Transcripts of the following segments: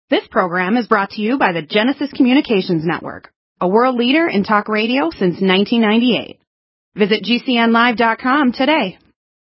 This program is brought to you by the Genesis Communications Network, a world leader in talk radio since 1998. Visit GCNlive.com today.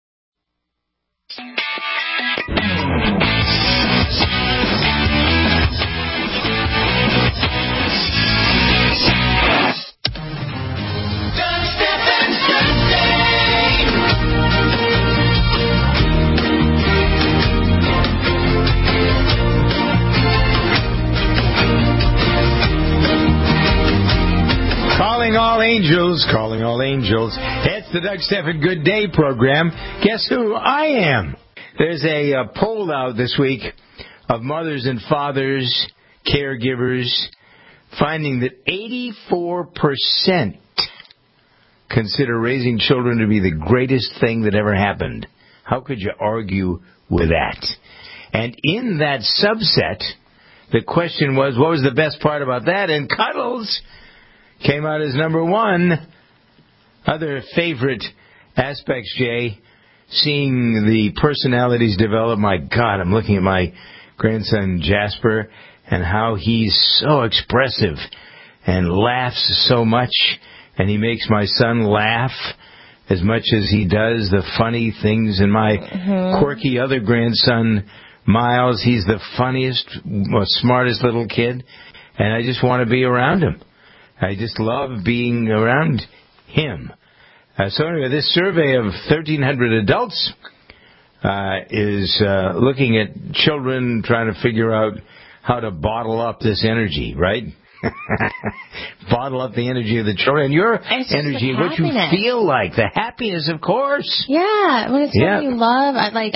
Calling all angels. It's the Doug Stephan Good Day program. Guess who I am? There's a poll out this week of mothers and fathers, caregivers, finding that 84% consider raising children to be the greatest thing that ever happened. How could you argue with that? And in that subset, the question was, what was the best part about that? And cuddles came out as number one. Other favorite aspects, Jay, seeing the personalities develop. My God, I'm looking at my grandson Jasper and how he's so expressive and laughs so much, and he makes my son laugh as much as he does the funny things. And my quirky other grandson, Miles, he's the funniest, most smartest little kid, and I just want to be around him. I just love being around him. So anyway, this survey of 1,300 adults is looking at children, trying to figure out how to bottle up this energy, right? Bottle up the energy of the children. Your energy, what you feel like. The happiness, of course. Yeah, when it's something you love.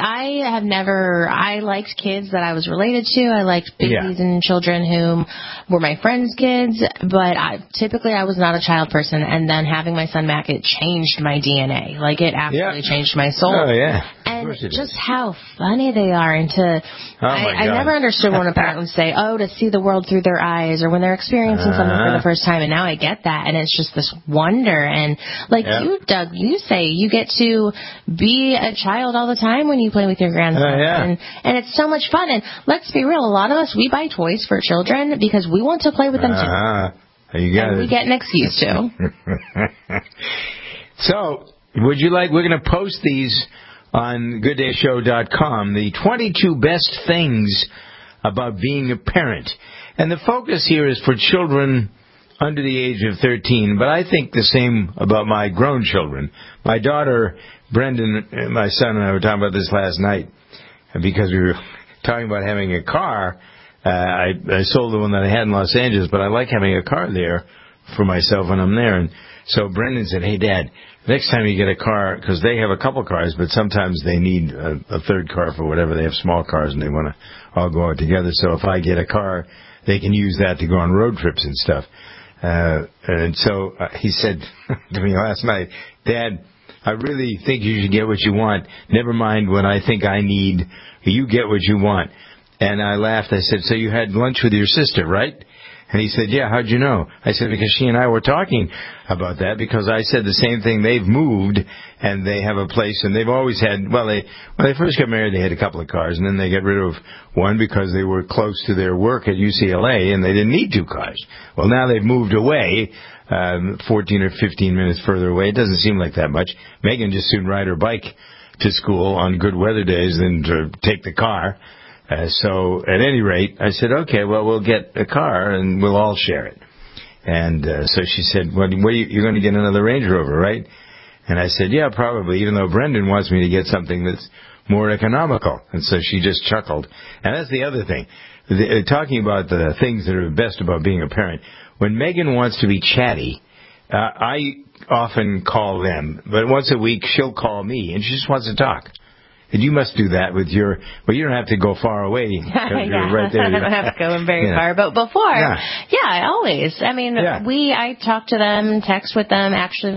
I liked kids that I was related to. I liked babies and children who were my friends' kids. But typically I was not a child person. And then having my son Mac, it changed my DNA. Like, it absolutely changed my soul. Oh, yeah. And just how funny they are. And I never understood when a parent would say, to see the world through their eyes, or when they're experiencing something for the first time. And now I get that. And it's just this wonder. And you, Doug, you say you get to be a child all the time when you play with your grandson. And it's so much fun. And let's be real, a lot of us, we buy toys for children because we want to play with them too. You got and we get an excuse to. So, would you like, we're going to post these on GoodDayShow.com, the 22 best things about being a parent. And the focus here is for children under the age of 13, but I think the same about my grown children. My daughter, Brendan, my son, and I were talking about this last night because we were talking about having a car. I sold the one that I had in Los Angeles, but I like having a car there for myself when I'm there. And so Brendan said, hey, Dad, next time you get a car, because they have a couple cars, but sometimes they need a third car for whatever. They have small cars and they want to all go out together. So if I get a car, they can use that to go on road trips and stuff. And so he said to me last night, Dad, I really think you should get what you want. Never mind what I think I need. You get what you want. And I laughed. I said, so you had lunch with your sister, right? And he said, yeah, how'd you know? I said, because she and I were talking about that, because I said the same thing. They've moved, and they have a place, and they've always had, when they first got married, they had a couple of cars, and then they got rid of one because they were close to their work at UCLA, and they didn't need two cars. Well, now they've moved away, 14 or 15 minutes further away. It doesn't seem like that much. Megan just soon ride her bike to school on good weather days than to take the car. So at any rate, I said, okay, well, we'll get a car and we'll all share it. And so she said, well, you're going to get another Range Rover, right? And I said, yeah, probably, even though Brendan wants me to get something that's more economical. And so she just chuckled. And that's the other thing. Talking about the things that are best about being a parent. When Megan wants to be chatty, I often call them. But once a week, she'll call me, and she just wants to talk. And you must do that with your, well, you don't have to go far away. You're right there. I don't have to go very far. But before, always. I mean, I talk to them, text with them, actual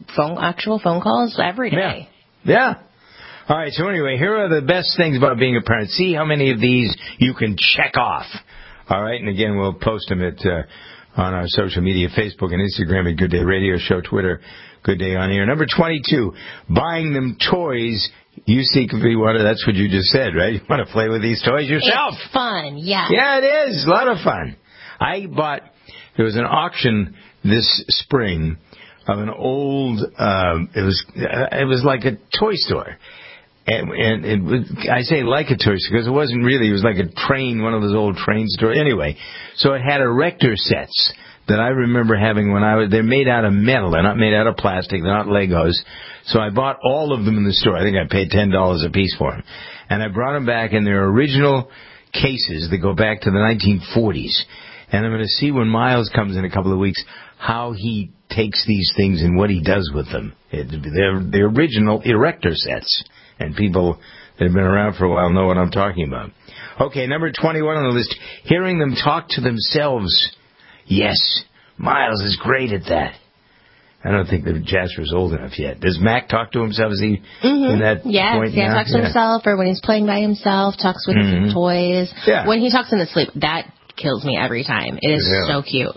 phone calls every day. Yeah. All right, so anyway, here are the best things about being a parent. See how many of these you can check off. All right, and again, we'll post them on our social media, Facebook and Instagram at Good Day Radio Show, Twitter, Good Day On Air. Number 22, buying them toys You secretly want to, that's what you just said, right? You want to play with these toys yourself. It's fun, yeah. Yeah, it is. A lot of fun. There was an auction this spring of an old, it was like a toy store. And I say like a toy store because it wasn't really, it was like a train, one of those old train stores. Anyway, so it had erector sets that I remember having they're made out of metal. They're not made out of plastic. They're not Legos. So I bought all of them in the store. I think I paid $10 a piece for them. And I brought them back in their original cases that go back to the 1940s. And I'm going to see when Miles comes in a couple of weeks how he takes these things and what he does with them. They're the original erector sets. And people that have been around for a while know what I'm talking about. Okay, number 21 on the list, hearing them talk to themselves. Yes, Miles is great at that. I don't think that Jasper's old enough yet. Does Mac talk to himself? Is he in that point now? Yeah, talks to himself, or when he's playing by himself, talks with his toys. Yeah. When he talks in his sleep, that kills me every time. It is so cute.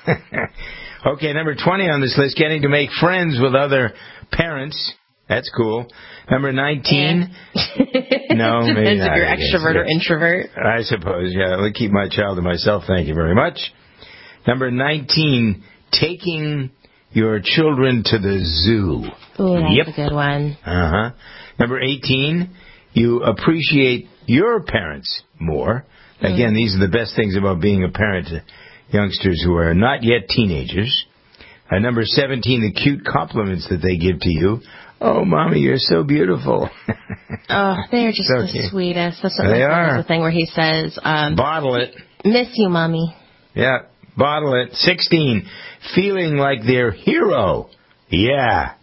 Okay, number 20 on this list, getting to make friends with other parents. That's cool. Number 19. No, maybe not. If you're extrovert or introvert. I suppose, yeah. I'll keep my child to myself. Thank you very much. Number 19, taking your children to the zoo. Ooh, that's a good one. Uh-huh. Number 18, you appreciate your parents more. Again, these are the best things about being a parent to youngsters who are not yet teenagers. Number 17, the cute compliments that they give to you. Oh, Mommy, you're so beautiful. Oh, they're just so the cute. Sweetest. That's what they are. The thing where he says, bottle it. Miss you, Mommy. Yeah, bottle it. 16, feeling like their hero. Yeah.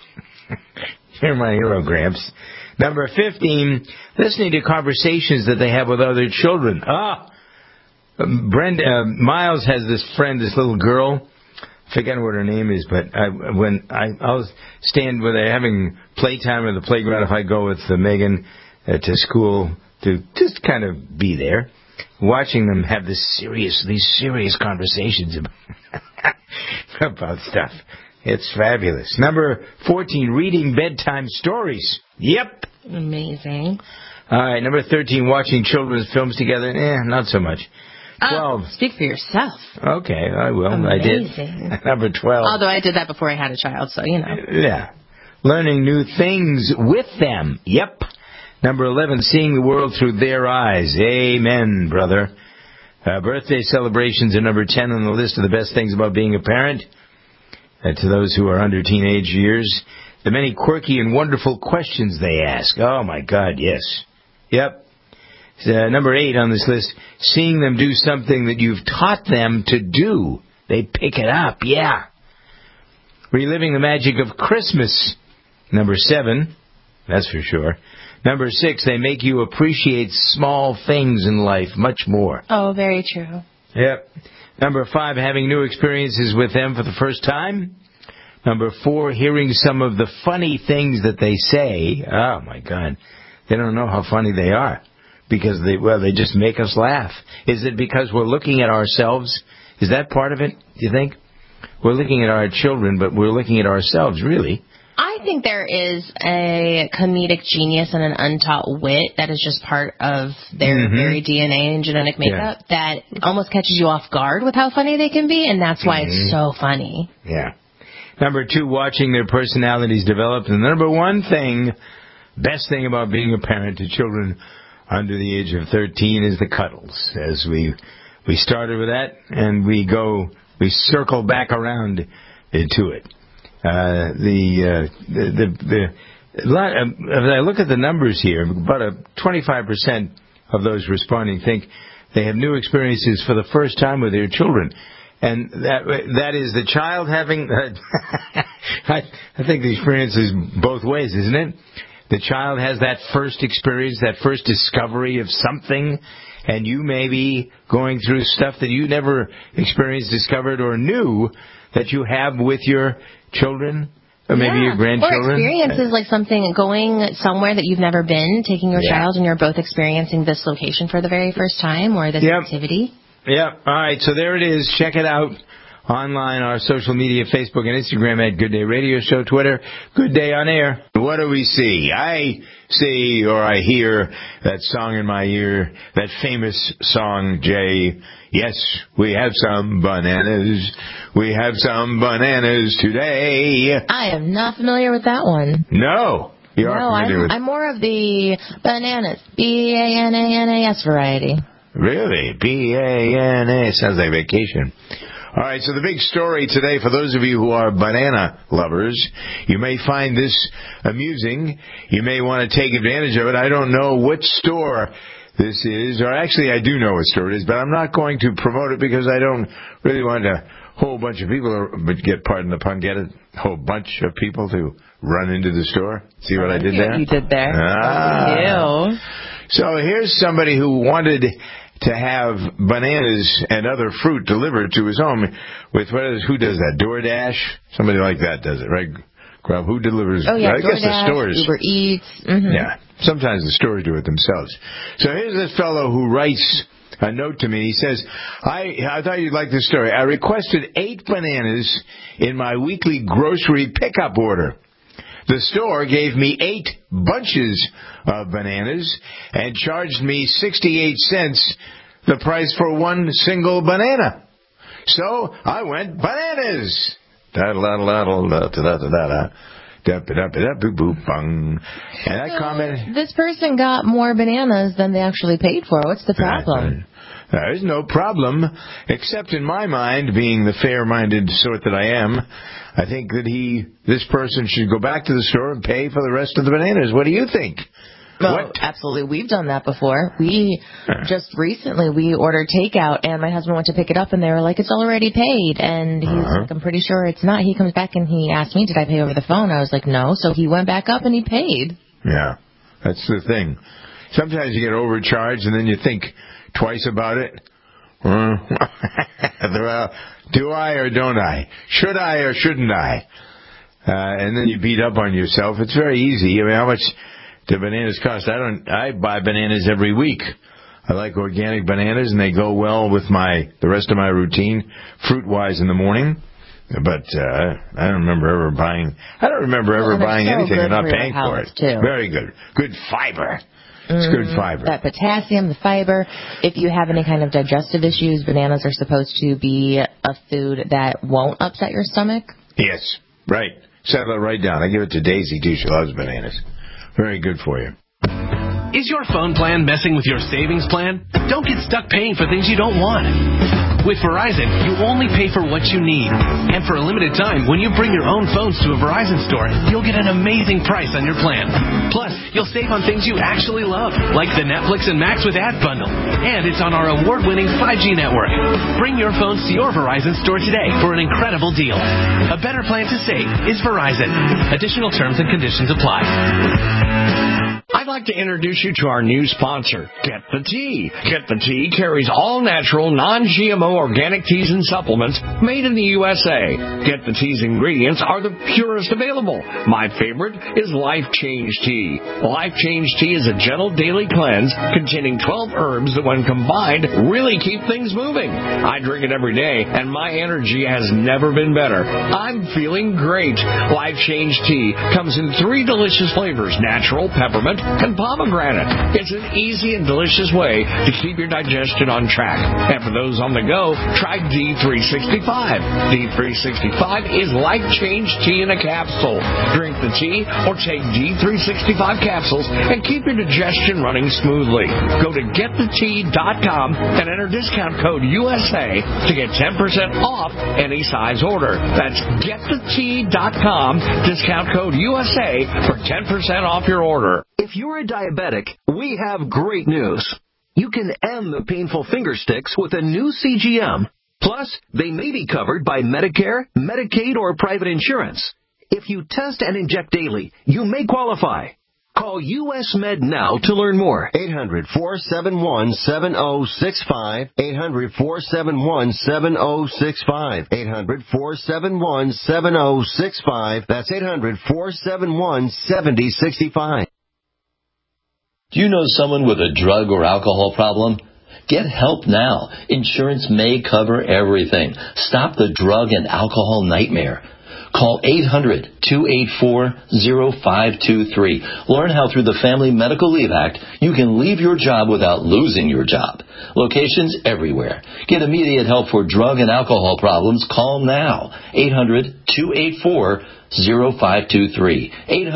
You're my hero, Gramps. Number 15, listening to conversations that they have with other children. Miles has this friend, this little girl. I forget what her name is, but I'll stand where they're having playtime in the playground if I go with Megan to school to just kind of be there, watching them have these serious conversations about stuff. It's fabulous. Number 14, reading bedtime stories. Yep. Amazing. All right, number 13, watching children's films together. Not so much. 12. Speak for yourself. Okay, I will. Amazing. I did. Number 12. Although I did that before I had a child, so you know. Yeah. Learning new things with them. Yep. Number 11, seeing the world through their eyes. Amen, brother. Birthday celebrations are number 10 on the list of the best things about being a parent. To those who are under teenage years, the many quirky and wonderful questions they ask. Oh, my God, yes. Yep. Number 8 on this list, seeing them do something that you've taught them to do. They pick it up, yeah. Reliving the magic of Christmas. Number 7, that's for sure. Number 6, they make you appreciate small things in life much more. Oh, very true. Yep. Number 5, having new experiences with them for the first time. Number 4, hearing some of the funny things that they say. Oh, my God. They don't know how funny they are. Because they just make us laugh. Is it because we're looking at ourselves? Is that part of it, do you think? We're looking at our children, but we're looking at ourselves, really. I think there is a comedic genius and an untaught wit that is just part of their very DNA and genetic makeup that almost catches you off guard with how funny they can be, and that's why it's so funny. Yeah. Number 2, watching their personalities develop. And number 1 thing, best thing about being a parent to children under the age of 13 is the cuddles. As we started with that, and we circle back around into it. As I look at the numbers here, about 25% of those responding think they have new experiences for the first time with their children. And that is the child having, I think the experience is both ways, isn't it? The child has that first experience, that first discovery of something, and you may be going through stuff that you never experienced, discovered, or knew that you have with your children, or maybe your grandchildren. Or experiences like something, going somewhere that you've never been, taking your child, and you're both experiencing this location for the very first time, or this activity. Yeah, all right, so there it is. Check it out online, our social media, Facebook and Instagram at Good Day Radio Show, Twitter, Good Day on Air. What do we see? I see, or I hear that song in my ear, that famous song, Jay. Yes, we have some bananas. We have some bananas today. I am not familiar with that one. No. I'm more of the bananas, B-A-N-A-N-A-S variety. Really? B-A-N-A. Sounds like vacation. All right, so the big story today, for those of you who are banana lovers, you may find this amusing. You may want to take advantage of it. I don't know what store this is, or actually I do know what store it is, but I'm not going to promote it because I don't really want a whole bunch of people, but pardon the pun, get a whole bunch of people to run into the store. See what I did there? You did there. Ew. So here's somebody who wanted to have bananas and other fruit delivered to his home with, who does that? DoorDash? Somebody like that does it, right? Who delivers? Oh, yeah, I guess the stores. Uber Eats. Mm-hmm. Yeah, sometimes the stores do it themselves. So here's this fellow who writes a note to me. He says, I thought you'd like this story. I requested 8 bananas in my weekly grocery pickup order. The store gave me 8 bunches of bananas and charged me 68 cents, the price for one single banana. So I went bananas. And I commented, this person got more bananas than they actually paid for. What's the problem? There is no problem, except in my mind, being the fair-minded sort that I am, I think that this person should go back to the store and pay for the rest of the bananas. What do you think? Well, absolutely. We've done that before. Just recently, we ordered takeout, and my husband went to pick it up, and they were like, it's already paid. And he's like, I'm pretty sure it's not. He comes back, and he asked me, did I pay over the phone? I was like, no. So he went back up, and he paid. Yeah, that's the thing. Sometimes you get overcharged, and then you think twice about it. Do I or don't I? Should I or shouldn't I? And then you beat up on yourself. It's very easy. I mean, how much do bananas cost? I buy bananas every week. I like organic bananas, and they go well with the rest of my routine, fruit-wise in the morning. But I don't remember ever buying anything and not paying for it. Too. Very good. Good fiber. It's good fiber. That potassium, the fiber. If you have any kind of digestive issues, bananas are supposed to be a food that won't upset your stomach. Yes, right. Settle it right down. I give it to Daisy, too. She loves bananas. Very good for you. Is your phone plan messing with your savings plan? Don't get stuck paying for things you don't want. With Verizon, you only pay for what you need. And for a limited time, when you bring your own phones to a Verizon store, you'll get an amazing price on your plan. Plus, you'll save on things you actually love, like the Netflix and Max with Ad Bundle. And it's on our award-winning 5G network. Bring your phones to your Verizon store today for an incredible deal. A better plan to save is Verizon. Additional terms and conditions apply. I'd like to introduce you to our new sponsor, Get the Tea. Get the Tea carries all natural, non-GMO organic teas and supplements made in the USA. Get the Tea's ingredients are the purest available. My favorite is Life Change Tea. Life Change Tea is a gentle daily cleanse containing 12 herbs that when combined really keep things moving. I drink it every day and my energy has never been better. I'm feeling great. Life Change Tea comes in 3 delicious flavors, natural, peppermint, and pomegranate. It's an easy and delicious way to keep your digestion on track. And for those on the go, try D365. D365 is Life Change Tea in a capsule. Drink the tea or take D365 capsules and keep your digestion running smoothly. Go to getthetea.com and enter discount code USA to get 10% off any size order. That's getthetea.com, discount code USA for 10% off your order. If you're a diabetic, we have great news. You can end the painful finger sticks with a new CGM. Plus, they may be covered by Medicare, Medicaid, or private insurance. If you test and inject daily, you may qualify. Call US Med now to learn more. 800-471-7065. 800-471-7065. 800-471-7065. That's 800-471-7065. Do you know someone with a drug or alcohol problem? Get help now. Insurance may cover everything. Stop the drug and alcohol nightmare. Call 800-284-0523. Learn how through the Family Medical Leave Act, you can leave your job without losing your job. Locations everywhere. Get immediate help for drug and alcohol problems. Call now. 800-284-0523.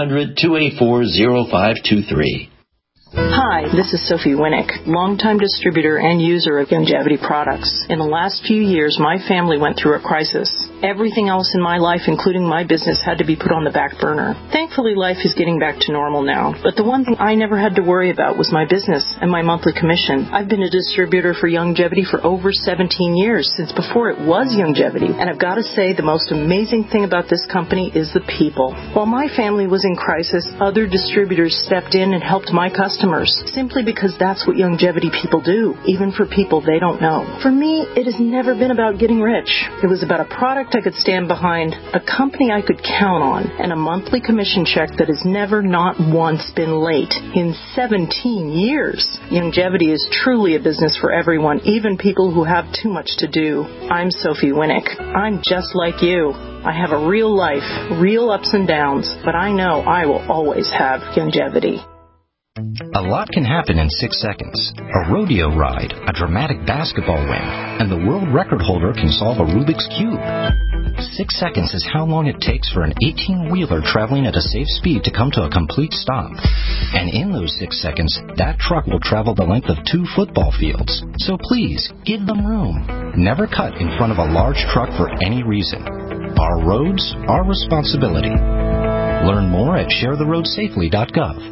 800-284-0523. Hi, this is Sophie Winnick, longtime distributor and user of Youngevity products. In the last few years, my family went through a crisis. Everything else in my life, including my business, had to be put on the back burner. Thankfully, life is getting back to normal now, but the one thing I never had to worry about was my business and my monthly commission. I've been a distributor for Youngevity for over 17 years, since before it was Youngevity, and I've got to say the most amazing thing about this company is the people. While my family was in crisis, other distributors stepped in and helped my customers, simply because that's what Youngevity people do, even for people they don't know. For me, it has never been about getting rich. It was about a product I could stand behind, a company I could count on, and a monthly commission check that has never, not once, been late in 17 years. Youngevity is truly a business for everyone, even people who have too much to do. I'm Sophie Winnick. I'm just like you. I have a real life, real ups and downs, but I know I will always have Youngevity. A lot can happen in 6 seconds. A rodeo ride, a dramatic basketball win, and the world record holder can solve a Rubik's Cube. 6 seconds is how long it takes for an 18-wheeler traveling at a safe speed to come to a complete stop. And in those 6 seconds, that truck will travel the length of 2 football fields. So please, give them room. Never cut in front of a large truck for any reason. Our roads, our responsibility. Learn more at sharetheroadsafely.gov.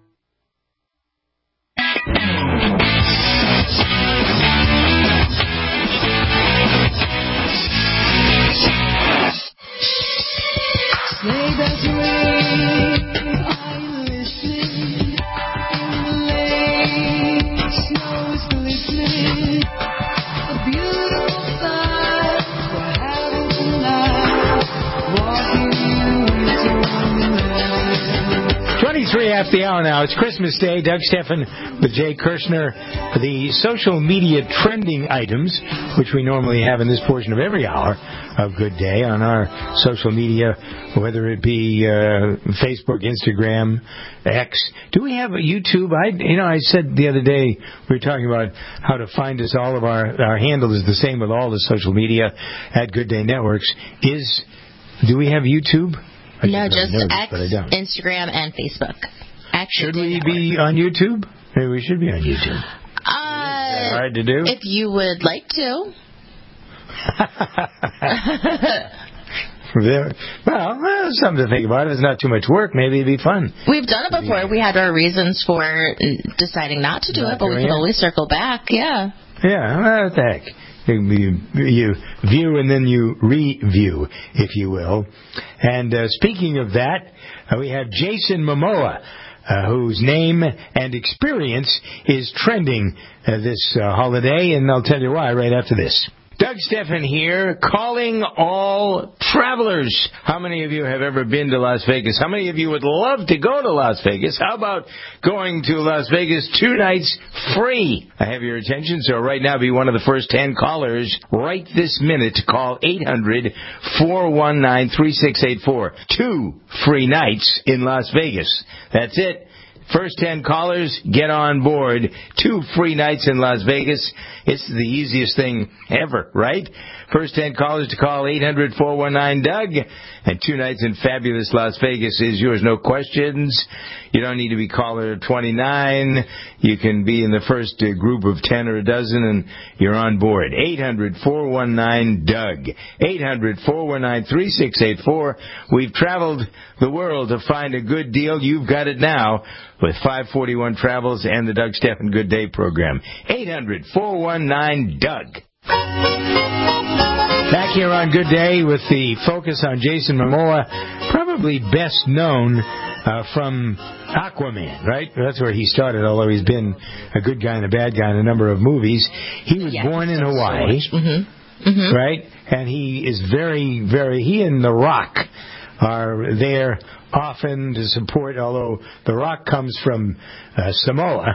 After the hour now. It's Christmas Day. Doug Steffen with Jay Kirshner. The social media trending items, which we normally have in this portion of every hour of Good Day on our social media, whether it be Facebook, Instagram, X. Do we have a YouTube? I said the other day, we were talking about how to find us. All of our handle is the same with all the social media at Good Day Networks. Do we have YouTube? No, just X, Instagram, and Facebook. Should we be on YouTube? Maybe we should be on YouTube. Hard to do? If you would like to. Well, something to think about. If it's not too much work, maybe it'd be fun. We've done it before. We had our reasons for deciding not to do it, but we can always circle back. Yeah. Yeah, what the heck. You view and then you review, if you will. And speaking of that, we have Jason Momoa, whose name and experience is trending this holiday, and I'll tell you why right after this. Doug Steffen here, calling all travelers. How many of you have ever been to Las Vegas? How many of you would love to go to Las Vegas? How about going to Las Vegas 2 nights free? I have your attention, so right now be one of the first 10 callers right this minute to call 800-419-3684. 2 free nights in Las Vegas. That's it. First 10 callers, get on board. 2 free nights in Las Vegas. It's the easiest thing ever, right? First 10 callers to call 800-419-DOUG. And 2 nights in fabulous Las Vegas is yours, no questions. You don't need to be caller 29. You can be in the first group of 10 or a dozen, and you're on board. 800-419-DOUG. 800-419-3684. We've traveled the world to find a good deal. You've got it now with 541 Travels and the Doug Steffen Good Day program. 800-419-DOUG. Back here on Good Day with the focus on Jason Momoa, probably best known from Aquaman, right? That's where he started, although he's been a good guy and a bad guy in a number of movies. He was born in Hawaii, right? And he is very, very... He and The Rock are there often to support, although The Rock comes from Samoa.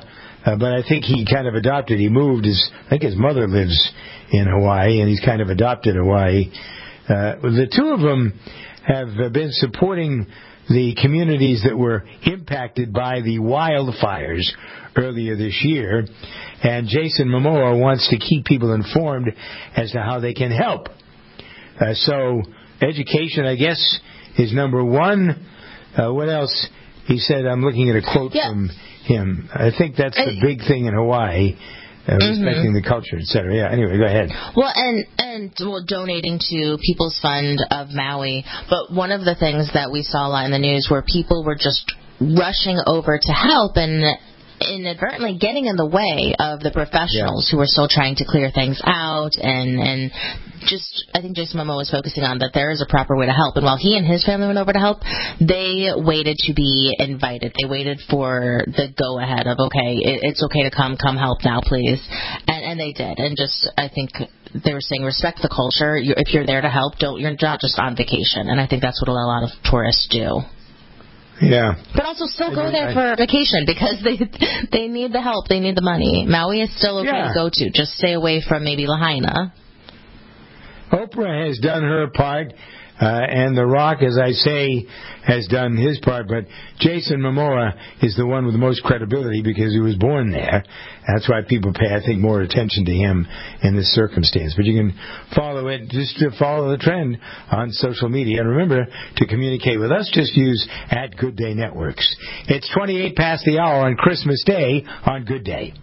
but I think he kind of adopted. He moved. I think his mother lives in Hawaii, and he's kind of adopted Hawaii. The two of them have been supporting the communities that were impacted by the wildfires earlier this year, and Jason Momoa wants to keep people informed as to how they can help. So education, I guess, is number one. What else? He said, I'm looking at a quote from him. I think that's the big thing in Hawaii. Respecting the culture, etc. Yeah. Anyway, go ahead. Well, and donating to People's Fund of Maui. But one of the things that we saw a lot in the news were people were just rushing over to help and inadvertently getting in the way of the professionals who were still trying to clear things out and just, I think Jason Momoa was focusing on that there is a proper way to help. And while he and his family went over to help, they waited to be invited. They waited for the go-ahead of, okay, it's okay to come help now, please. And they did. And just, I think they were saying, respect the culture. If you're there to help, you're not just on vacation. And I think that's what a lot of tourists do. Yeah. But also still go there for vacation because they need the help. They need the money. Maui is still okay to go to. Just stay away from maybe Lahaina. Oprah has done her part, and The Rock, as I say, has done his part. But Jason Momoa is the one with the most credibility because he was born there. That's why people pay, I think, more attention to him in this circumstance. But you can follow it, just to follow the trend on social media. And remember, to communicate with us, just use @GoodDayNetworks. It's 28 past the hour on Christmas Day on Good Day.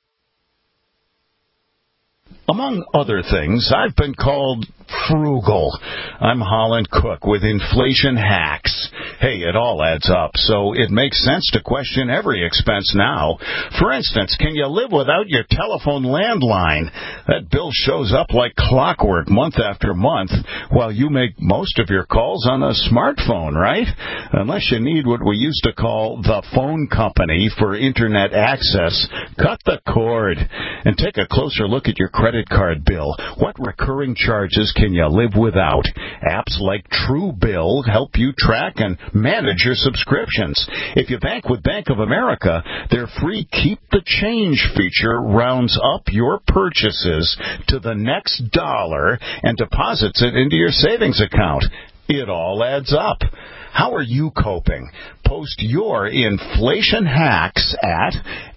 Among other things, I've been called frugal. I'm Holland Cook with Inflation Hacks. Hey, it all adds up, so it makes sense to question every expense now. For instance, can you live without your telephone landline? That bill shows up like clockwork month after month, while you make most of your calls on a smartphone, right? Unless you need what we used to call the phone company for internet access, cut the cord and take a closer look at your credit card bill. What recurring charges can you live without? Apps like Truebill help you track and manage your subscriptions. If you bank with Bank of America, their free Keep the Change feature rounds up your purchases to the next dollar and deposits it into your savings account. It all adds up. How are you coping? Post your inflation hacks at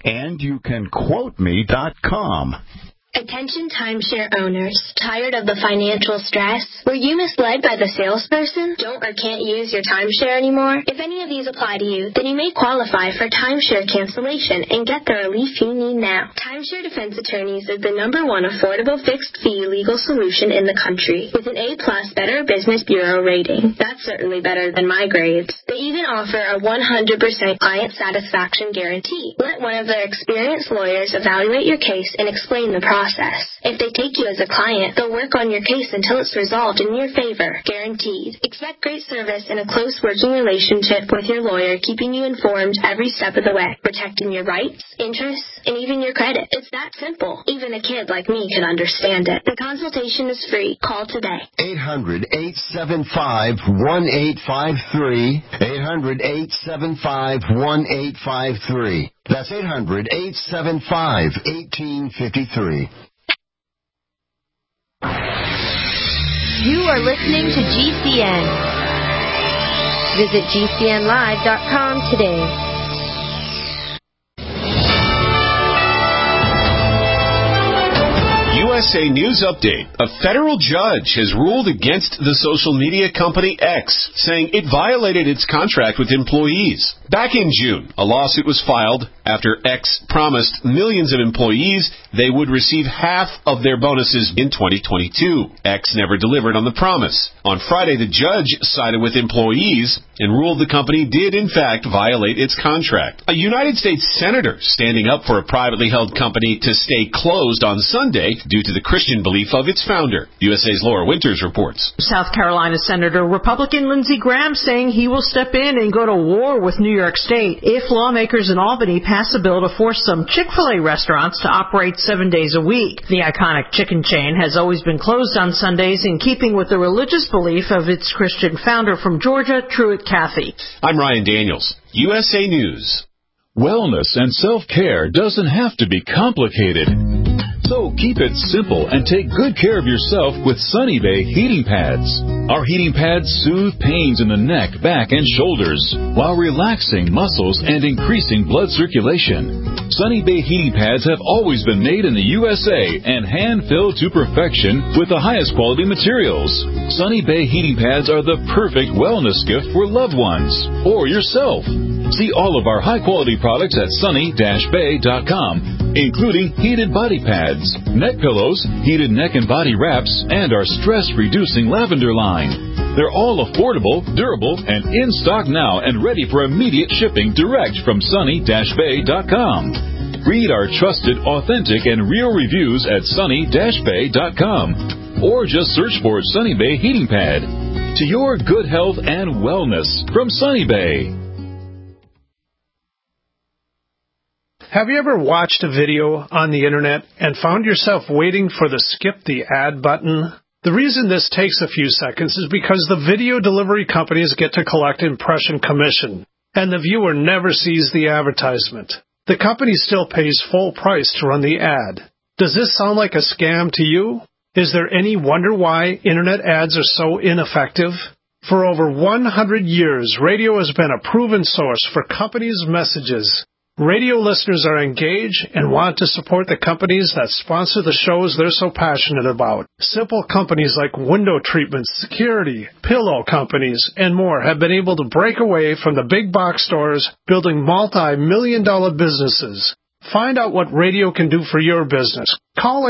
andyoucanquoteme.com. Attention timeshare owners. Tired of the financial stress? Were you misled by the salesperson? Don't or can't use your timeshare anymore? If any of these apply to you, then you may qualify for timeshare cancellation and get the relief you need now. Timeshare Defense Attorneys is the #1 affordable fixed-fee legal solution in the country with an A+ Better Business Bureau rating. That's certainly better than my grades. They even offer a 100% client satisfaction guarantee. Let one of their experienced lawyers evaluate your case and explain the process. If they take you as a client, they'll work on your case until it's resolved in your favor, guaranteed. Expect great service and a close working relationship with your lawyer, keeping you informed every step of the way, protecting your rights, interests, and even your credit. It's that simple. Even a kid like me can understand it. The consultation is free. Call today. 800-875-1853. 800-875-1853. That's 800-875-1853. You are listening to GCN. Visit GCNlive.com today. USA News Update. A federal judge has ruled against the social media company X, saying it violated its contract with employees. Back in June, a lawsuit was filed after X promised millions of employees they would receive half of their bonuses in 2022. X never delivered on the promise. On Friday, the judge sided with employees and ruled the company did, in fact, violate its contract. A United States senator standing up for a privately held company to stay closed on Sunday due to the Christian belief of its founder. USA's Laura Winters reports. South Carolina Senator Republican Lindsey Graham saying he will step in and go to war with New York State if lawmakers in Albany pass a bill to force some Chick-fil-A restaurants to operate 7 days a week. The iconic chicken chain has always been closed on Sundays in keeping with the religious belief of its Christian founder from Georgia, Truett Cathy. I'm Ryan Daniels, USA News. Wellness and self-care doesn't have to be complicated. So keep it simple and take good care of yourself with Sunny Bay heating pads. Our heating pads soothe pains in the neck, back, and shoulders while relaxing muscles and increasing blood circulation. Sunny Bay heating pads have always been made in the USA and hand-filled to perfection with the highest quality materials. Sunny Bay heating pads are the perfect wellness gift for loved ones or yourself. See all of our high-quality products at sunny-bay.com, including heated body pads, neck pillows, heated neck and body wraps, and our stress-reducing lavender line. They're all affordable, durable, and in stock now and ready for immediate shipping direct from sunny-bay.com. Read our trusted, authentic, and real reviews at sunny-bay.com, or just search for Sunny Bay Heating Pad. To your good health and wellness from Sunny Bay. Have you ever watched a video on the internet and found yourself waiting for the skip the ad button? The reason this takes a few seconds is because the video delivery companies get to collect impression commission, and the viewer never sees the advertisement. The company still pays full price to run the ad. Does this sound like a scam to you? Is there any wonder why internet ads are so ineffective? For over 100 years, radio has been a proven source for companies' messages. Radio listeners are engaged and want to support the companies that sponsor the shows they're so passionate about. Simple companies like window treatment, security, pillow companies, and more have been able to break away from the big box stores, building multi-million-dollar businesses. Find out what radio can do for your business. Call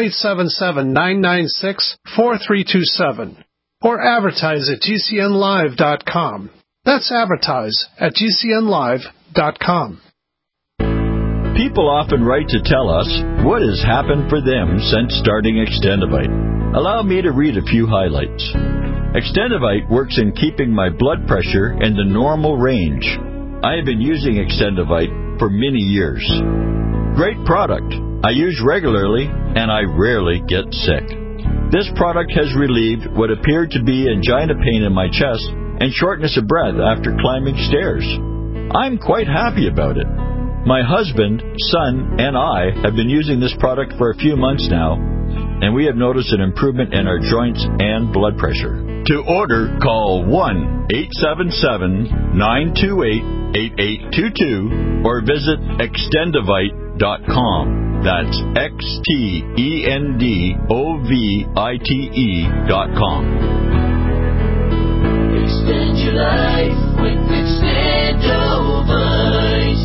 877-996-4327 or advertise at GCNlive.com. That's advertise at GCNlive.com. People often write to tell us what has happened for them since starting Extendivite. Allow me to read a few highlights. Extendivite works in keeping my blood pressure in the normal range. I have been using Extendivite for many years. Great product. I use regularly and I rarely get sick. This product has relieved what appeared to be angina pain in my chest and shortness of breath after climbing stairs. I'm quite happy about it. My husband, son, and I have been using this product for a few months now, and we have noticed an improvement in our joints and blood pressure. To order, call 1-877-928-8822 or visit Extendivite.com. That's Extendovite.com. Extend your life with Extendovite.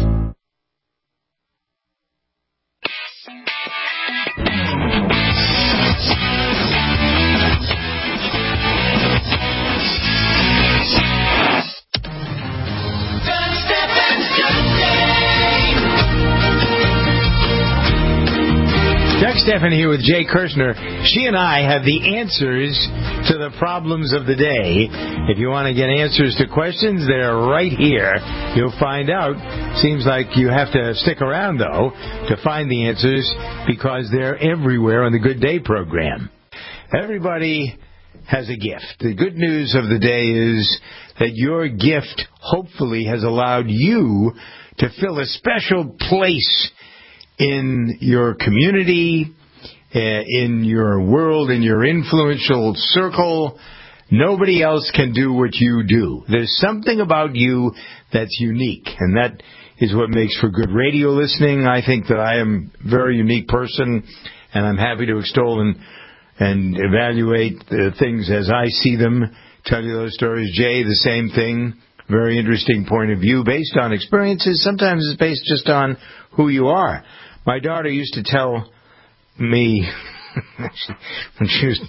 Doug Stephan here with Jay Kirshner. She and I have the answers to the problems of the day. If you want to get answers to questions, they're right here. You'll find out. Seems like you have to stick around, though, to find the answers because they're everywhere on the Good Day program. Everybody has a gift. The good news of the day is that your gift hopefully has allowed you to fill a special place in your community, in your world, in your influential circle. Nobody else can do what you do. There's something about you that's unique, and that is what makes for good radio listening. I think that I am a very unique person, and I'm happy to extol and evaluate the things as I see them, tell you those stories. Jay, the same thing. Very interesting point of view based on experiences. Sometimes it's based just on who you are. My daughter used to tell me when she was,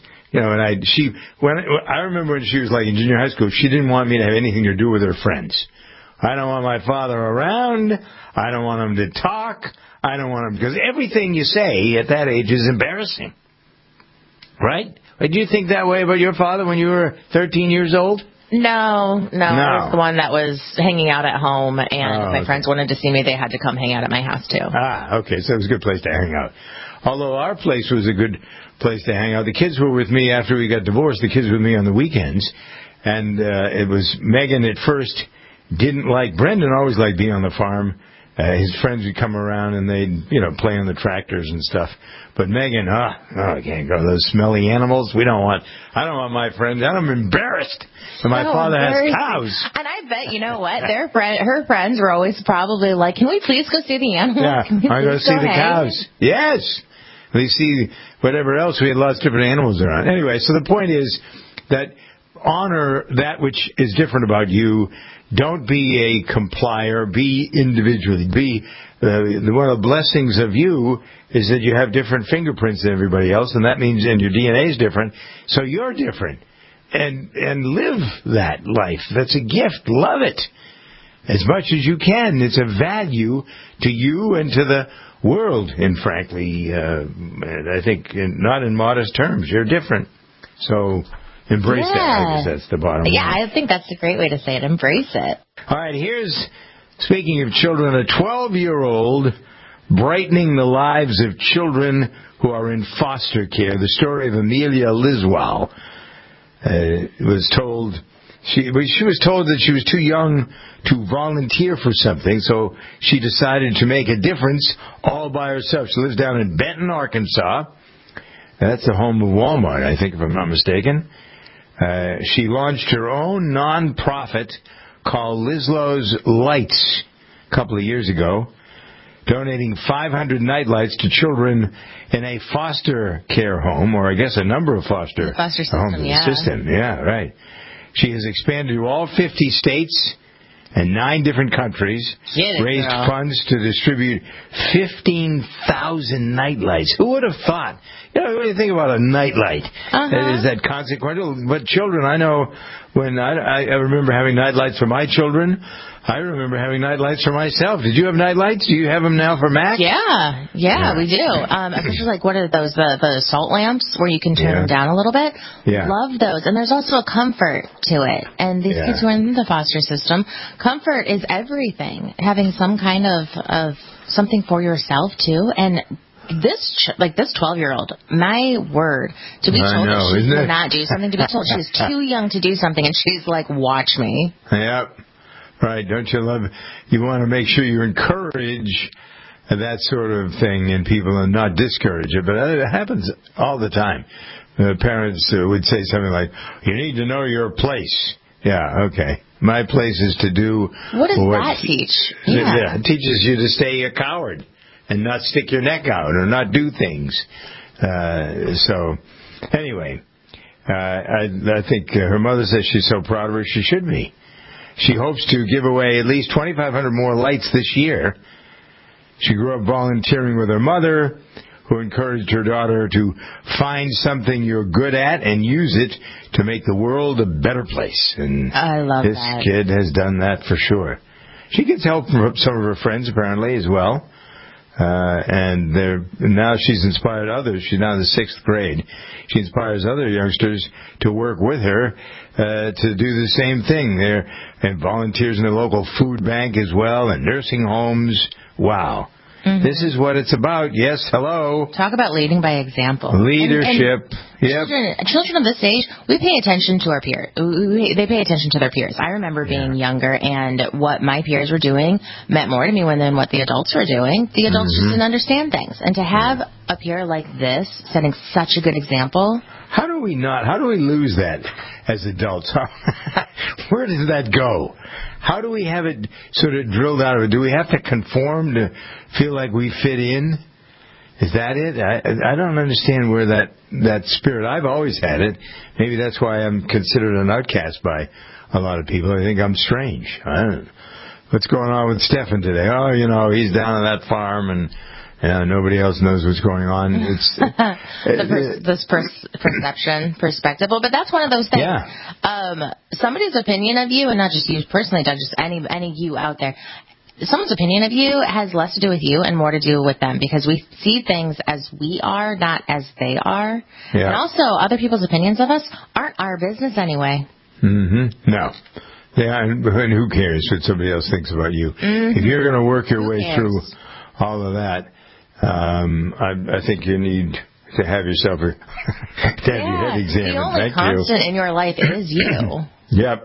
I remember when she was like in junior high school, she didn't want me to have anything to do with her friends. I don't want my father around. I don't want him to talk. I don't want him, because everything you say at that age is embarrassing. Right? Did you think that way about your father when you were 13 years old? No. I was the one that was hanging out at home, and if my friends wanted to see me, they had to come hang out at my house, too. Okay, so it was a good place to hang out. Although our place was a good place to hang out. The kids were with me after we got divorced. The kids were with me on the weekends, and it was Megan at first didn't like, Brendan always liked being on the farm, his friends would come around and they'd, play on the tractors and stuff. But Megan, I can't go. Those smelly animals. I don't want my friends. I'm embarrassed that my father has cows. And I bet, you know what? Her friends were always probably like, can we please go see the animals? Yeah, I go see the cows. Yes. They see whatever else. We had lots of different animals around. Anyway, so the point is that honor that which is different about you. Don't be a complier. Be individually. One of the blessings of you is that you have different fingerprints than everybody else, and that means and your DNA is different. So you're different, and live that life. That's a gift. Love it as much as you can. It's a value to you and to the world. And frankly, I think not in modest terms. You're different. So. Embrace that. I guess that's the bottom line. Yeah, I think that's a great way to say it. Embrace it. All right, speaking of children, a 12-year-old brightening the lives of children who are in foster care. The story of Amelia Liswell was told. She was told that she was too young to volunteer for something, so she decided to make a difference all by herself. She lives down in Benton, Arkansas. That's the home of Walmart, I think, if I'm not mistaken. She launched her own non-profit called Lislow's Lights a couple of years ago, donating 500 nightlights to children in a foster care home, or I guess a number of foster system, homes. Yeah. System, yeah, right. She has expanded to all 50 states and 9 different countries, raised funds to distribute 15,000 nightlights. Who would have thought? What do you think about a nightlight? Is that consequential? But children, I know when I remember having nightlights for my children. I remember having nightlights for myself. Did you have nightlights? Do you have them now for Mac? Yeah, we do. Especially like, what are those, the salt lamps where you can turn them down a little bit? Yeah. Love those. And there's also a comfort to it. And these kids who are in the foster system, comfort is everything. Having some kind of something for yourself, too. And this 12-year-old, my word, to be told that she cannot do something, to be told she's too young to do something, and she's like, watch me. Yep. Right. Don't you love, you want to make sure you encourage that sort of thing in people and not discourage it. But it happens all the time. Parents would say something like, you need to know your place. Yeah, okay. My place is to do what does that teach? Yeah, it teaches you to stay a coward and not stick your neck out or not do things. So, anyway, I think her mother says she's so proud of her, she should be. She hopes to give away at least 2,500 more lights this year. She grew up volunteering with her mother, who encouraged her daughter to find something you're good at and use it to make the world a better place. And I love this that. kid has done that for sure. She gets help from some of her friends, apparently, as well. And now she's inspired others. She's now in the 6th grade. She inspires other youngsters to work with her to do the same thing. And volunteers in the local food bank as well, and nursing homes. Wow. Mm-hmm. This is what it's about. Yes, hello. Talk about leading by example. Leadership. Yep. Children of this age, we pay attention to our peers. They pay attention to their peers. I remember being younger, and what my peers were doing meant more to me than what the adults were doing. The adults just didn't understand things. And to have a peer like this setting such a good example. How do we lose that as adults? Where does that go? How do we have it sort of drilled out of it? Do we have to conform to feel like we fit in? Is that it? I don't understand where that spirit. I've always had it. Maybe that's why I'm considered an outcast by a lot of people. I think I'm strange. I don't know. What's going on with Stefan today? Oh, he's down on that farm and nobody else knows what's going on. It's this perspective. But that's one of those things. Yeah. Somebody's opinion of you, and not just you personally, not just any you out there. Someone's opinion of you has less to do with you and more to do with them, because we see things as we are, not as they are. Yeah. And also, other people's opinions of us aren't our business anyway. Mm-hmm. No. Yeah, and who cares what somebody else thinks about you? Mm-hmm. If you're going to work your way through all of that, I think you need to have yourself your head examined. The only constant in your life is you. Yep.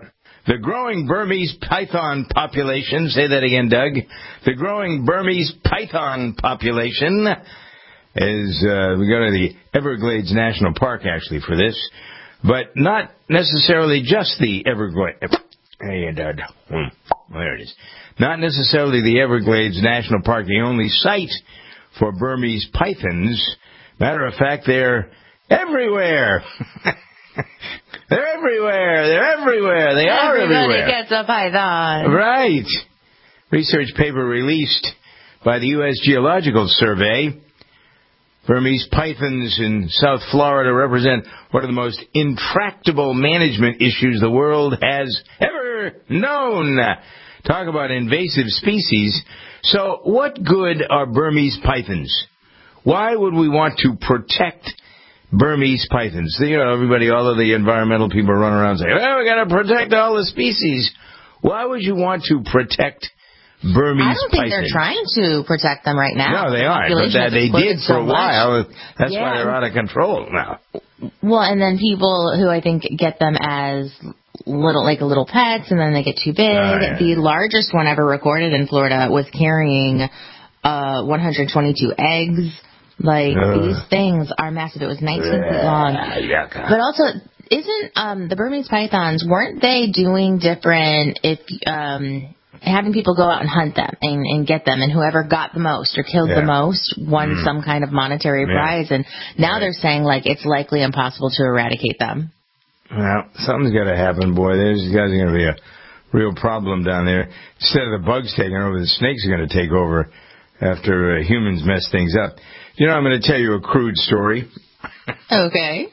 The growing Burmese python population, say that again, Doug. The growing Burmese python population is, we go to the Everglades National Park, actually, for this. But not necessarily just the Everglades. Hey, Doug. There it is. Not necessarily the Everglades National Park, the only site for Burmese pythons. Matter of fact, they're everywhere. They're everywhere. They're everywhere. They are everywhere. Everybody gets a python. Right. Research paper released by the U.S. Geological Survey. Burmese pythons in South Florida represent one of the most intractable management issues the world has ever known. Talk about invasive species. So what good are Burmese pythons? Why would we want to protect Burmese pythons? You know, everybody, all of the environmental people run around and say, well, we got to protect all the species. Why would you want to protect Burmese pythons? I don't think they're trying to protect them right now. No, they aren't. But they did for a while. That's why they're out of control now. Well, and then people who I think get them as little pets, and then they get too big. The largest one ever recorded in Florida was carrying 122 eggs. These things are massive. It was 19 feet long. But also, isn't the Burmese pythons, weren't they doing different having people go out and hunt them and get them, and whoever got the most or killed the most won some kind of monetary prize, and now they're saying, it's likely impossible to eradicate them. Well, something's got to happen, boy. These guys are going to be a real problem down there. Instead of the bugs taking over, the snakes are going to take over after humans mess things up. You know, I'm going to tell you a crude story. Okay.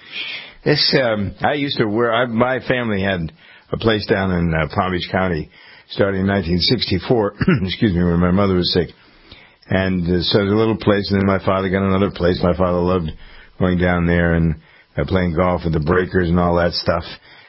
I used to my family had a place down in Palm Beach County starting in 1964, excuse me, when my mother was sick. And so it was a little place, and then my father got another place. My father loved going down there and playing golf with the breakers and all that stuff.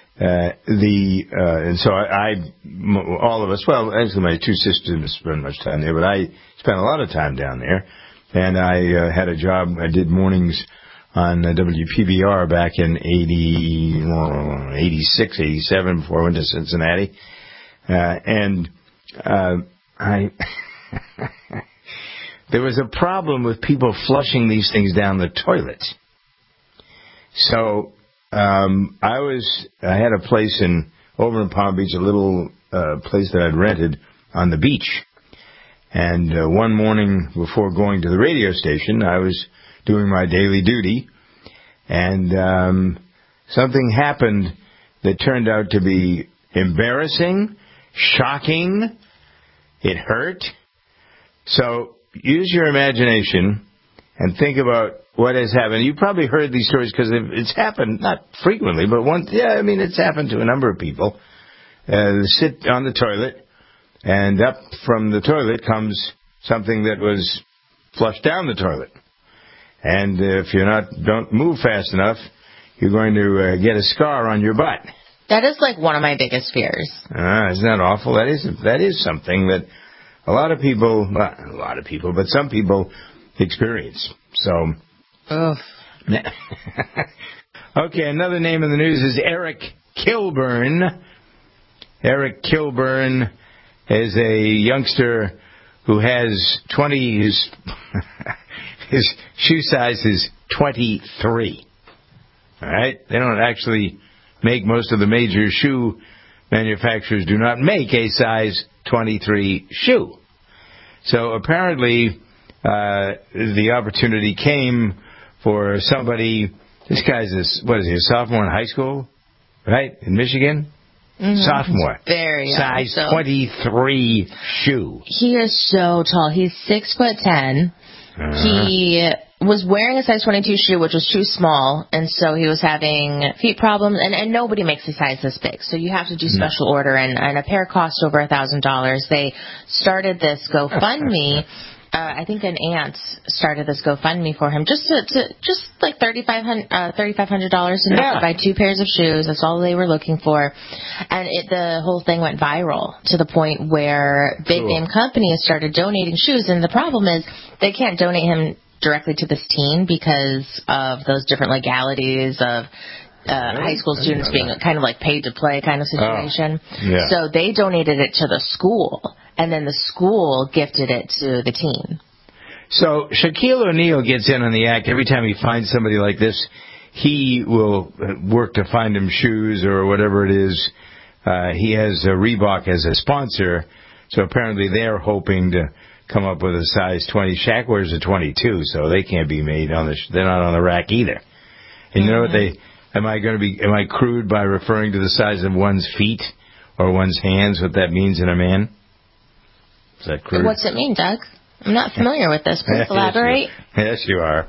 And so all of us, well, actually my two sisters didn't spend much time there, but I spent a lot of time down there. And I had a job, I did mornings on WPBR back in 86, 87, before I went to Cincinnati. There was a problem with people flushing these things down the toilet. So I had a place over in Palm Beach, a little place that I'd rented on the beach. And one morning before going to the radio station, I was doing my daily duty, and something happened that turned out to be embarrassing, shocking. It hurt. So use your imagination and think about what has happened. You probably heard these stories because it's happened, not frequently, but once. Yeah, I mean, it's happened to a number of people. Sit on the toilet, and up from the toilet comes something that was flushed down the toilet. And if you don't move fast enough, you're going to get a scar on your butt. That is one of my biggest fears. Isn't that awful? That is something that a lot of people, but some people experience. So. Ugh. Okay, another name in the news is Eric Kilburn. Eric Kilburn is a youngster who has his shoe size is 23. All right? They don't actually make, most of the major shoe manufacturers do not make a size 23 shoe. So apparently the opportunity came for somebody, this guy's a sophomore in high school, right, in Michigan? Mm-hmm. Sophomore. Very young. Size 23 shoe. He is so tall. He's 6'10". He was wearing a size 22 shoe, which was too small, and so he was having feet problems, and nobody makes a size this big, so you have to do special order, and a pair cost over $1,000. They started this GoFundMe. I think an aunt started this GoFundMe for him, just like $3,500 enough to buy 2 pairs of shoes. That's all they were looking for, and the whole thing went viral to the point where big name companies started donating shoes. And the problem is they can't donate him directly to this teen because of those different legalities of high school students being kind of like paid to play kind of situation. Yeah. So they donated it to the school, and then the school gifted it to the team. So Shaquille O'Neal gets in on the act. Every time he finds somebody like this, he will work to find him shoes or whatever it is. He has Reebok as a sponsor, so apparently they're hoping to come up with a size 20. Shaq wears a 22, so they can't be made on the. They're not on the rack either. And you know what they? Am I crude by referring to the size of one's feet or one's hands? What that means in a man? Is that crude? What's it mean, Doug? I'm not familiar with this. Please elaborate. Yes, you are.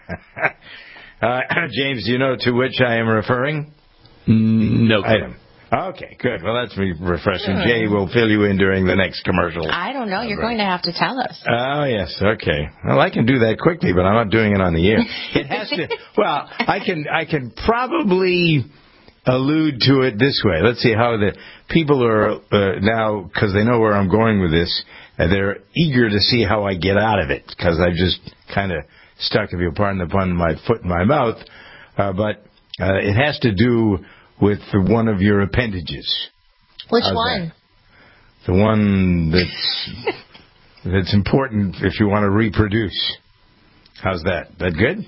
James, do you know to which I am referring? No. Item. Okay, good. Well, that's refreshing. Jay will fill you in during the next commercial. I don't know. You're going to have to tell us. Oh, yes. Okay. Well, I can do that quickly, but I'm not doing it on the air. It has to. Well, I can probably allude to it this way. Let's see how the people are now, because they know where I'm going with this. They're eager to see how I get out of it, because I've just kind of stuck, if you'll pardon the pun, my foot in my mouth. But it has to do with one of your appendages. Which one? The one that's important if you want to reproduce. How's that? That good?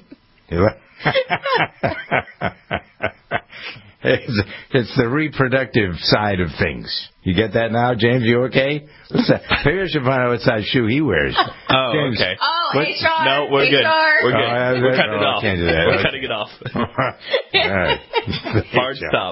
It's the reproductive side of things. You get that now, James? You okay? Maybe I should find out what size shoe he wears. Oh, James, okay. Oh, HR. No, we're good. We're good. We're cutting it off. Can't do that. We're cutting it off. All right. Hard stop.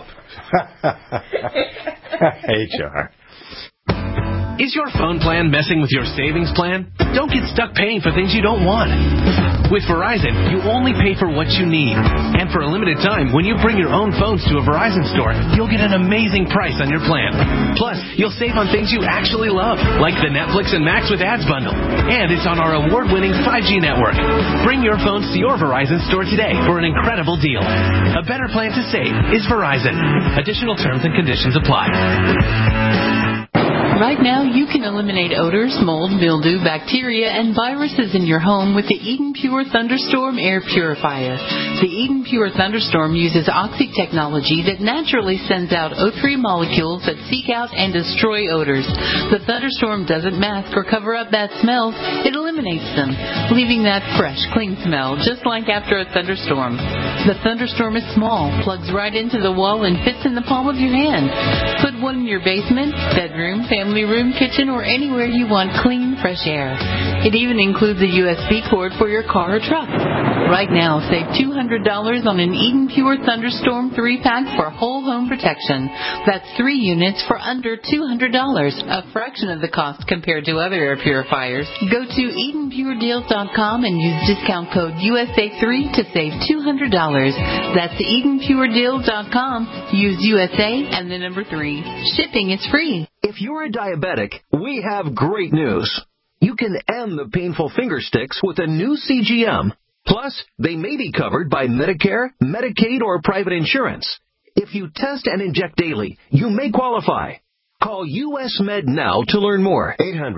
HR. Is your phone plan messing with your savings plan? Don't get stuck paying for things you don't want. With Verizon, you only pay for what you need. And for a limited time, when you bring your own phones to a Verizon store, you'll get an amazing price on your plan. Plus, you'll save on things you actually love, like the Netflix and Max with Ads bundle. And it's on our award-winning 5G network. Bring your phones to your Verizon store today for an incredible deal. A better plan to save is Verizon. Additional terms and conditions apply. Right now, you can eliminate odors, mold, mildew, bacteria, and viruses in your home with the Eden Pure Thunderstorm Air Purifier. The Eden Pure Thunderstorm uses Oxy technology that naturally sends out O3 molecules that seek out and destroy odors. The Thunderstorm doesn't mask or cover up bad smells. It eliminates them, leaving that fresh, clean smell, just like after a thunderstorm. The Thunderstorm is small, plugs right into the wall, and fits in the palm of your hand. Put one in your basement, bedroom, family room, kitchen, or anywhere you want clean, fresh air. It even includes a USB cord for your car or truck. Right now, save $200 on an Eden Pure Thunderstorm 3-pack for whole home protection. That's 3 units for under $200, a fraction of the cost compared to other air purifiers. Go to EdenPureDeals.com and use discount code USA3 to save $200. That's EdenPureDeals.com. Use USA and the number 3. Shipping is free. If you're a diabetic, we have great news. You can end the painful finger sticks with a new CGM. Plus, they may be covered by Medicare, Medicaid, or private insurance. If you test and inject daily, you may qualify. Call US Med now to learn more.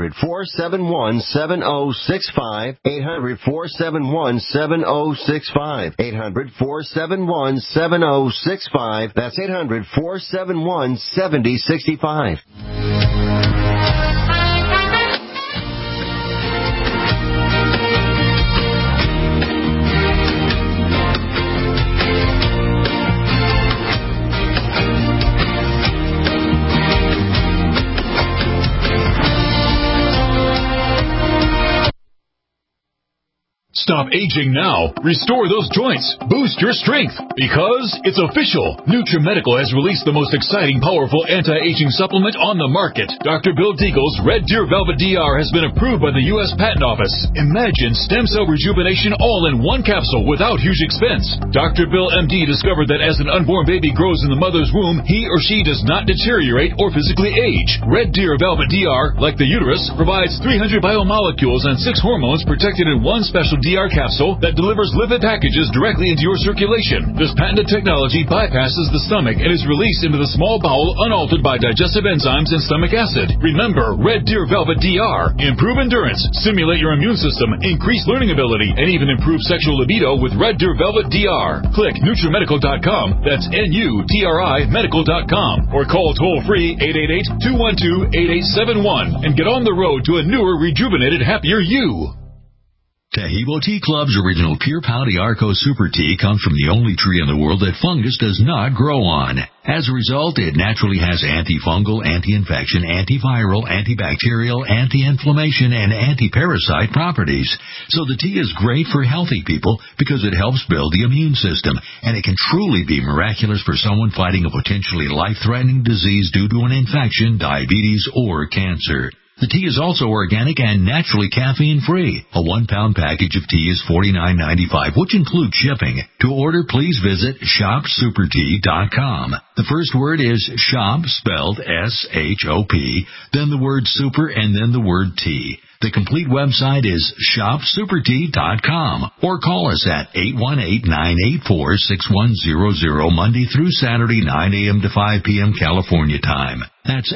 800-471-7065. 800-471-7065. 800-471-7065. That's 800-471-7065. Stop aging now. Restore those joints. Boost your strength. Because it's official. NutriMedical has released the most exciting, powerful anti-aging supplement on the market. Dr. Bill Deagle's Red Deer Velvet DR has been approved by the U.S. Patent Office. Imagine stem cell rejuvenation all in one capsule without huge expense. Dr. Bill MD discovered that as an unborn baby grows in the mother's womb, he or she does not deteriorate or physically age. Red Deer Velvet DR, like the uterus, provides 300 biomolecules and 6 hormones protected in one special DR DR capsule that delivers lipid packages directly into your circulation. This patented technology bypasses the stomach and is released into the small bowel unaltered by digestive enzymes and stomach acid. Remember, Red Deer Velvet DR. Improve endurance, stimulate your immune system, increase learning ability, and even improve sexual libido with Red Deer Velvet DR. Click NutriMedical.com, that's NUTRI Medical.com, or call toll-free 888-212-8871 and get on the road to a newer, rejuvenated, happier you. Taheebo Tea Club's original Pure Pau Arco Super Tea comes from the only tree in the world that fungus does not grow on. As a result, it naturally has antifungal, anti-infection, antiviral, antibacterial, anti-inflammation, and anti-parasite properties. So the tea is great for healthy people because it helps build the immune system, and it can truly be miraculous for someone fighting a potentially life-threatening disease due to an infection, diabetes, or cancer. The tea is also organic and naturally caffeine-free. A 1-pound package of tea is $49.95, which includes shipping. To order, please visit shopsupertea.com. The first word is shop, spelled S-H-O-P, then the word super, and then the word tea. The complete website is shopsupertea.com, or call us at 818-984-6100 Monday through Saturday, 9 a.m. to 5 p.m. California time. That's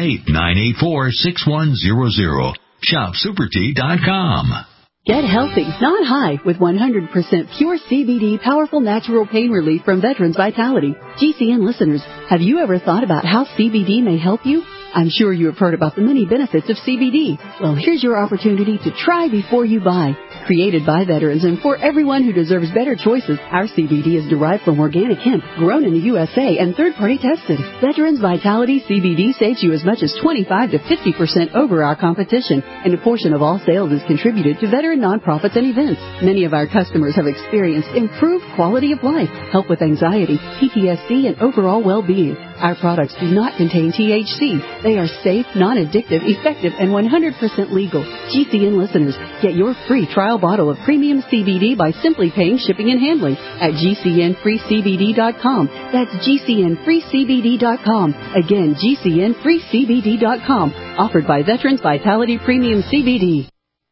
818-984-6100. Shopsupertea.com. Get healthy, not high, with 100% pure CBD powerful natural pain relief from Veterans Vitality. GCN listeners, have you ever thought about how CBD may help you? I'm sure you have heard about the many benefits of CBD. Well, here's your opportunity to try before you buy. Created by veterans and for everyone who deserves better choices, our CBD is derived from organic hemp, grown in the USA, and third-party tested. Veterans Vitality CBD saves you as much as 25 to 50% over our competition, and a portion of all sales is contributed to veteran nonprofits and events. Many of our customers have experienced improved quality of life, help with anxiety, PTSD, and overall well-being. Our products do not contain THC. They are safe, non-addictive, effective, and 100% legal. GCN listeners, get your free trial bottle of premium CBD by simply paying shipping and handling at GCNFreeCBD.com. That's GCNFreeCBD.com. Again, GCNFreeCBD.com. Offered by Veterans Vitality Premium CBD.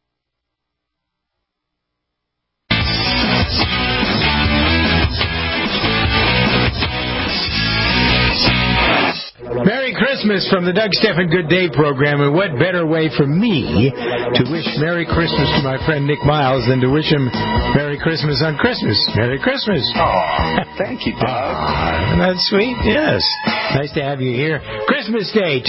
Merry Christmas from the Doug Stephan Good Day program, and what better way for me to wish Merry Christmas to my friend Nick Miles than to wish him Merry Christmas on Christmas. Merry Christmas. Oh, thank you, Doug. That's sweet, yes. Nice to have you here. Christmas Day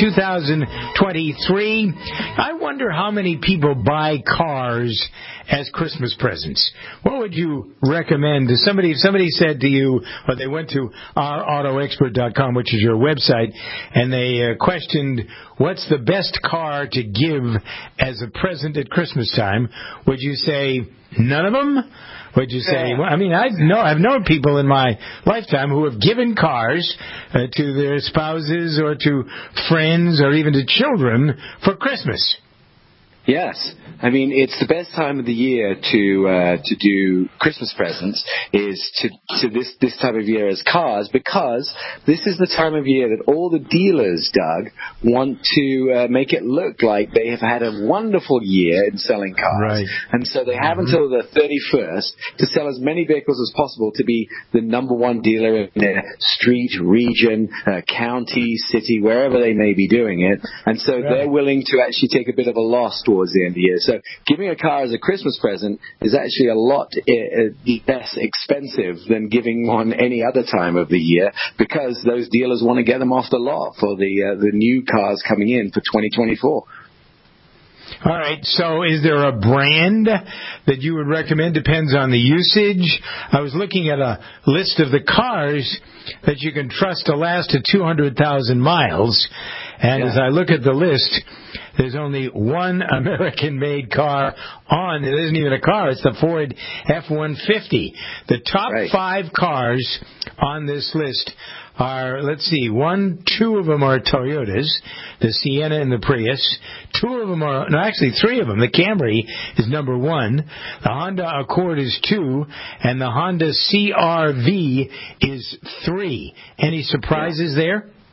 2023. I wonder how many people buy cars as Christmas presents. What would you recommend? If somebody said to you, or they went to ourautoexpert.com, which is your website, and they questioned what's the best car to give as a present at Christmas time, would you say none of them? Would you say, well, I mean, I've known people in my lifetime who have given cars to their spouses or to friends or even to children for Christmas. Yes. I mean, it's the best time of the year to do Christmas presents is to this time of year as cars, because this is the time of year that all the dealers, Doug, want to make it look like they have had a wonderful year in selling cars. Right. And so they have until the 31st to sell as many vehicles as possible to be the number one dealer in their street, region, county, city, wherever they may be doing it. And so they're willing to actually take a bit of a loss towards the end of the year. So giving a car as a Christmas present is actually a lot less expensive than giving one any other time of the year, because those dealers want to get them off the lot for the new cars coming in for 2024. All right, so is there a brand that you would recommend? Depends on the usage. I was looking at a list of the cars that you can trust to last to 200,000 miles, and as I look at the list, there's only one American-made car on. It isn't even a car. It's the Ford F-150. The top 5 cars on this list are, let's see, 2 of them are Toyotas, the Sienna and the Prius. 2 of them are, no, actually 3 of them. The Camry is number 1. The Honda Accord is 2, and the Honda CR-V is 3. Any surprises there?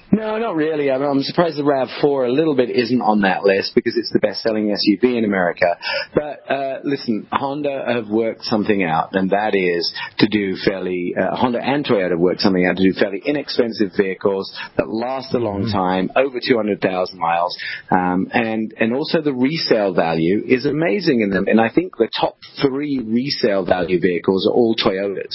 No, not really. I'm surprised the RAV4 a little bit isn't on that list because it's the best-selling SUV in America. But listen, Honda have worked something out, and that is to do Honda and Toyota have worked something out to do fairly inexpensive vehicles that last a long time, over 200,000 miles, and also the resale value is amazing in them. And I think the top 3 resale value vehicles are all Toyotas,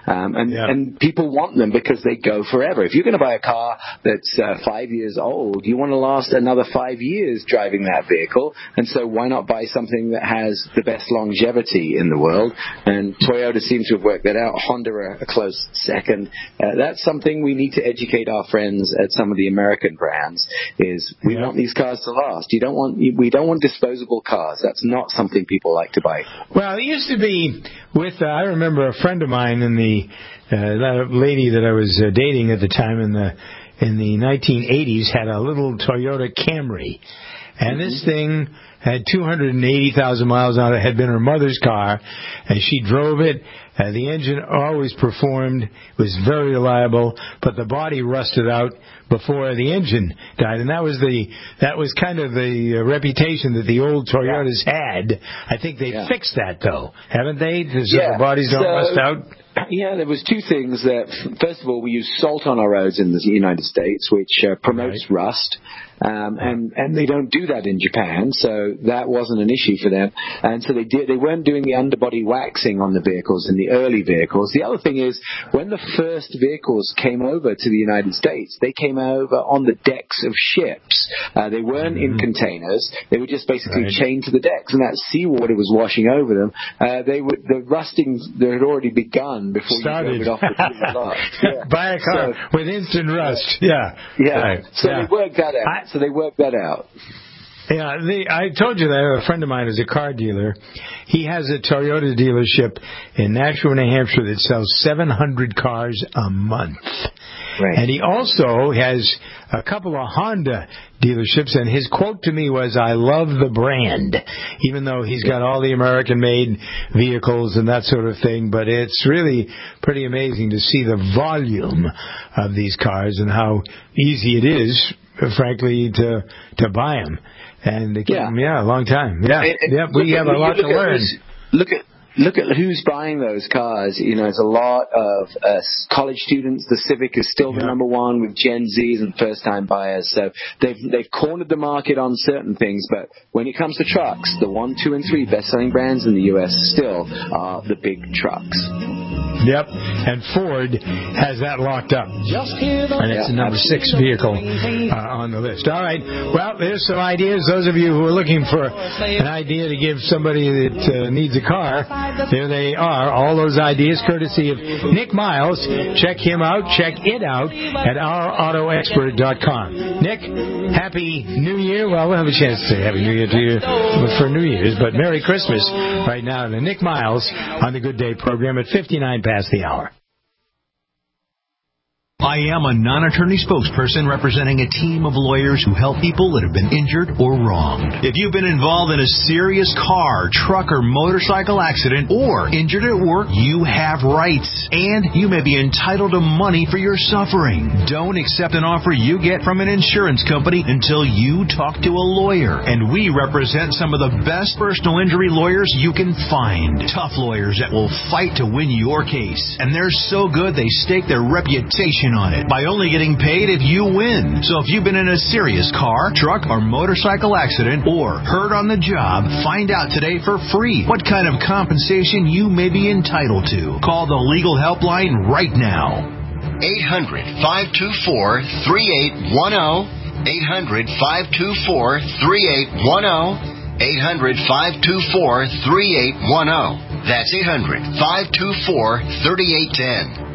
and people want them because they go forever. If you're going to buy a car that's 5 years old, you want to last another 5 years driving that vehicle, and so why not buy something that has the best longevity in the world? And Toyota seems to have worked that out. Honda are a close second. That's something we need to educate our friends at some of the American brands. Is we want these cars to last. We don't want disposable cars. That's not something people like to buy. Well, it used to be with I remember a friend of mine in the that lady that I was dating at the time in the 1980s had a little Toyota Camry, and this thing had 280,000 miles on it. Had been her mother's car, and she drove it. The engine always performed, was very reliable, but the body rusted out before the engine died, and that was kind of the reputation that the old Toyotas had. I think they fixed that though, haven't they? So the bodies don't rust out. Yeah, there was 2 things. That first of all, we use salt on our roads in the United States, which promotes rust. And they don't do that in Japan, so that wasn't an issue for them. And so they weren't doing the underbody waxing on the vehicles in the early vehicles. The other thing is, when the first vehicles came over to the United States, they came over on the decks of ships. They weren't in containers. They were just basically chained to the decks, and that seawater was washing over them. The rusting that had already begun before you drove it off the lot. Buy a car with instant rust. So they worked that out. Yeah, I told you that a friend of mine is a car dealer. He has a Toyota dealership in Nashua, New Hampshire that sells 700 cars a month. Right. And he also has a couple of Honda dealerships, and his quote to me was, "I love the brand," even though he's got all the American-made vehicles and that sort of thing. But it's really pretty amazing to see the volume of these cars and how easy it is, frankly, to buy them. And they keep them, a long time. We have a lot to learn. Look at who's buying those cars. You know, it's a lot of college students. The Civic is still the number one with Gen Zs and first-time buyers. So they've cornered the market on certain things. But when it comes to trucks, the 1, 2, and 3 best-selling brands in the U.S. still are the big trucks. Yep, and Ford has that locked up. And it's the number 6 vehicle on the list. All right, well, there's some ideas. Those of you who are looking for an idea to give somebody that needs a car, there they are. All those ideas courtesy of Nick Miles. Check him out. Check it out at ourautoexpert.com. Nick, Happy New Year. Well, we'll have a chance to say Happy New Year to you for New Year's, but Merry Christmas right now to Nick Miles on the Good Day program at 59 past the hour. I am a non-attorney spokesperson representing a team of lawyers who help people that have been injured or wronged. If you've been involved in a serious car, truck, or motorcycle accident or injured at work, you have rights, and you may be entitled to money for your suffering. Don't accept an offer you get from an insurance company until you talk to a lawyer, and we represent some of the best personal injury lawyers you can find. Tough lawyers that will fight to win your case, and they're so good they stake their reputation on it by only getting paid if you win. So if you've been in a serious car, truck, or motorcycle accident or hurt on the job, find out today for free what kind of compensation you may be entitled to. Call the legal helpline right now. 800-524-3810. 800-524-3810. 800-524-3810. That's 800-524-3810.